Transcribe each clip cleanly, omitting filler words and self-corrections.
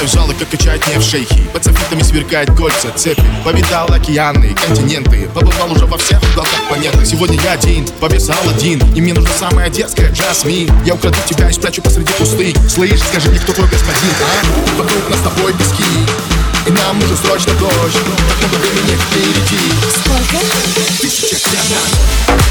Посещаю залы, как качать не в шейхи. Под софитами сверкает кольца, цепи. Повидал океаны, континенты. Побывал уже во всех уголках планеты. Сегодня я один, повеса Аладдин. И мне нужна самая детская Джасмин. Я украду тебя и спрячу посреди пустынь. Слышь, скажи мне, кто твой господин, а? Вокруг нас с тобой пески, и нам нужен срочно дождь. Так много времени впереди. Сколько? 1000 лет назад.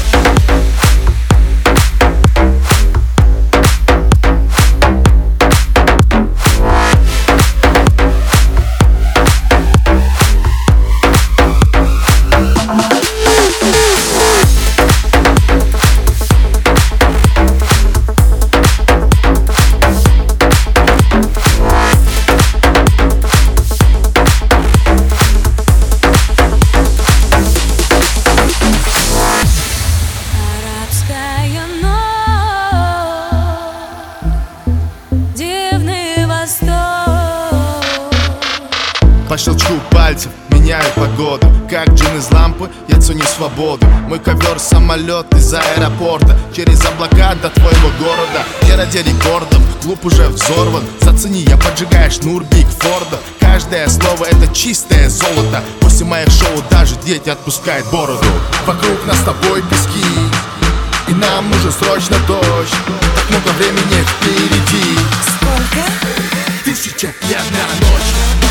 По щелчку пальцев меняю погоду. Как джин из лампы, я ценю свободу. Мой ковер самолет из аэропорта, через облака до твоего города. Я ради рекордов, клуб уже взорван. Зацени, я поджигаю шнур Биг Форда. Каждое слово это чистое золото. После моих шоу даже дети отпускают бороду. Вокруг нас с тобой пески, и нам нужен срочно дождь. Так много времени впереди. Сколько? 1000 лет на ночь.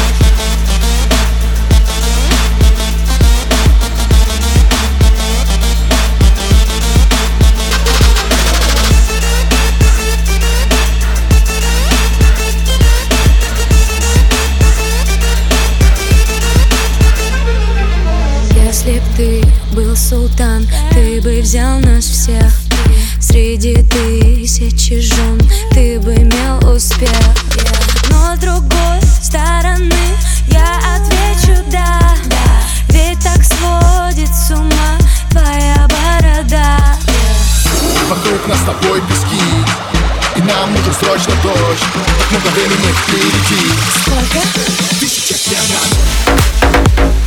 Если б ты был султан, ты бы взял нас всех. Среди тысячи жен ты бы имел успех. Но с другой стороны я отвечу да, ведь так сводит с ума твоя борода. Вокруг нас с тобой пески, и нам нужен срочно дождь. Так много времени впереди. Сколько? 1000 лет назад.